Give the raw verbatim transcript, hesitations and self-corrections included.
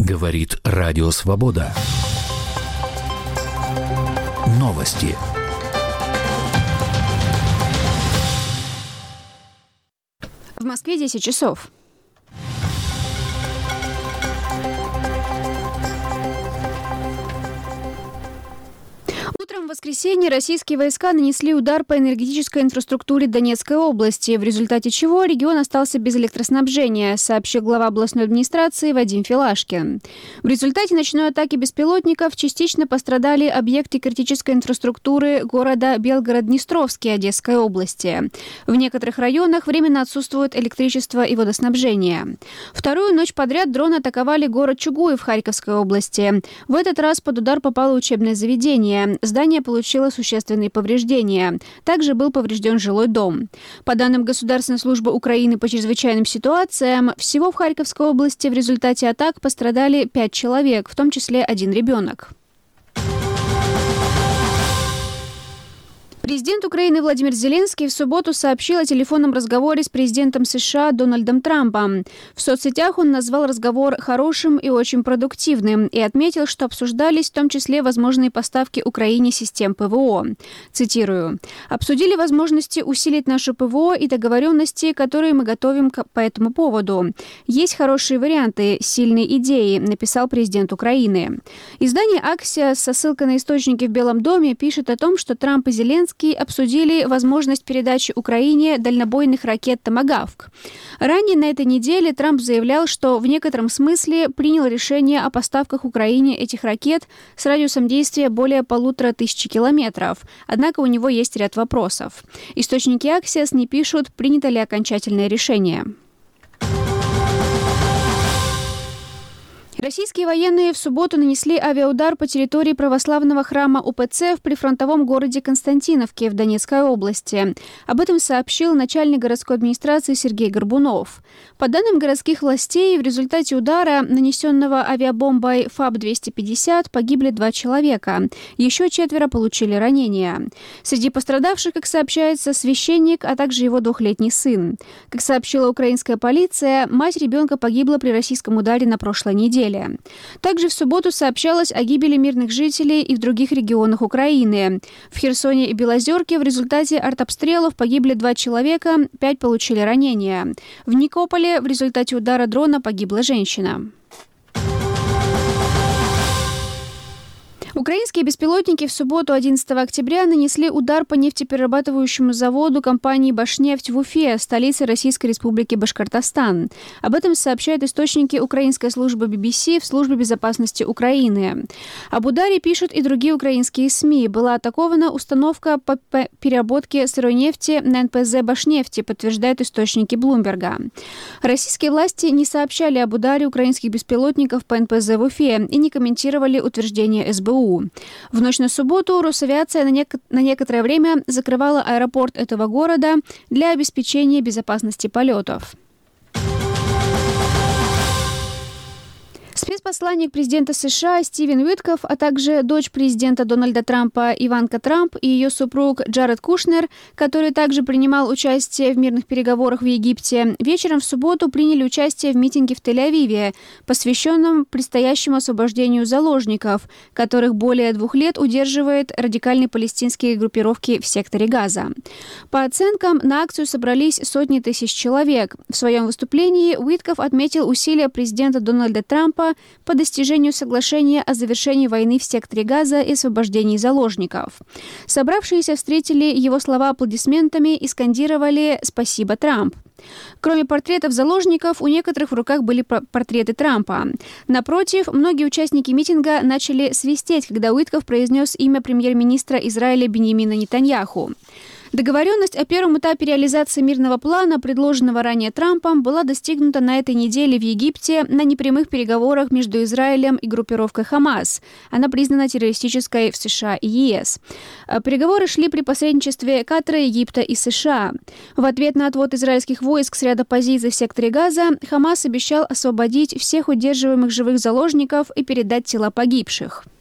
Говорит Радио Свобода. Новости. В Москве десять часов. Утром в воскресенье российские войска нанесли удар по энергетической инфраструктуре Донецкой области, в результате чего регион остался без электроснабжения, сообщил глава областной администрации Вадим Филашкин. В результате ночной атаки беспилотников частично пострадали объекты критической инфраструктуры города Белгород-Днестровский Одесской области. В некоторых районах временно отсутствует электричество и водоснабжение. Вторую ночь подряд дроны атаковали город Чугуев Харьковской области. В этот раз под удар попало учебное заведение. Здание получило существенные повреждения. Также был поврежден жилой дом. По данным Государственной службы Украины по чрезвычайным ситуациям, всего в Харьковской области в результате атак пострадали пять человек, в том числе один ребенок. Президент Украины Владимир Зеленский в субботу сообщил о телефонном разговоре с президентом США Дональдом Трампом. В соцсетях он назвал разговор хорошим и очень продуктивным и отметил, что обсуждались в том числе возможные поставки Украине систем ПВО. Цитирую. «Обсудили возможности усилить нашу ПВО и договоренности, которые мы готовим по этому поводу. Есть хорошие варианты, сильные идеи», написал президент Украины. Издание «Аксиос» со ссылкой на источники в Белом доме пишет о том, что Трамп и Зеленский обсудили возможность передачи Украине дальнобойных ракет «Томагавк». Ранее на этой неделе Трамп заявлял, что в некотором смысле принял решение о поставках Украине этих ракет с радиусом действия более полутора тысяч километров. Однако у него есть ряд вопросов. Источники «Аксиос» не пишут, принято ли окончательное решение. Российские военные в субботу нанесли авиаудар по территории православного храма УПЦ в прифронтовом городе Константиновке в Донецкой области. Об этом сообщил начальник городской администрации Сергей Горбунов. По данным городских властей, в результате удара, нанесенного авиабомбой ФАБ двести пятьдесят, погибли два человека. Еще четверо получили ранения. Среди пострадавших, как сообщается, священник, а также его двухлетний сын. Как сообщила украинская полиция, мать ребенка погибла при российском ударе на прошлой неделе. Также в субботу сообщалось о гибели мирных жителей и в других регионах Украины. В Херсоне и Белозерке в результате артобстрелов погибли два человека, пять получили ранения. В Никополе в результате удара дрона погибла женщина. Украинские беспилотники в субботу одиннадцатого октября нанесли удар по нефтеперерабатывающему заводу компании «Башнефть» в Уфе, столице Российской Республики Башкортостан. Об этом сообщают источники украинской службы би би си в Службе безопасности Украины. Об ударе пишут и другие украинские СМИ. Была атакована установка по переработке сырой нефти на эн пэ зэ «Башнефти», подтверждают источники Блумберга. Российские власти не сообщали об ударе украинских беспилотников по эн пэ зэ в Уфе и не комментировали утверждения эс бэ у. В ночь на субботу Росавиация на, нек- на некоторое время закрывала аэропорт этого города для обеспечения безопасности полетов. Спецпосланник президента США Стивен Уиткоф, а также дочь президента Дональда Трампа Иванка Трамп и ее супруг Джаред Кушнер, который также принимал участие в мирных переговорах в Египте, вечером в субботу приняли участие в митинге в Тель-Авиве, посвященном предстоящему освобождению заложников, которых более двух лет удерживает радикальные палестинские группировки в секторе Газа. По оценкам, на акцию собрались сотни тысяч человек. В своем выступлении Уиткоф отметил усилия президента Дональда Трампа по достижению соглашения о завершении войны в секторе Газа и освобождении заложников. Собравшиеся встретили его слова аплодисментами и скандировали «Спасибо, Трамп». Кроме портретов заложников, у некоторых в руках были портреты Трампа. Напротив, многие участники митинга начали свистеть, когда Уиткоф произнес имя премьер-министра Израиля Биньямина Нетаньяху. Договоренность о первом этапе реализации мирного плана, предложенного ранее Трампом, была достигнута на этой неделе в Египте на непрямых переговорах между Израилем и группировкой Хамас. Она признана террористической в США и е эс. Переговоры шли при посредничестве Катара, Египта и США. В ответ на отвод израильских войск с ряда позиций в секторе Газа, Хамас обещал освободить всех удерживаемых живых заложников и передать тела погибших.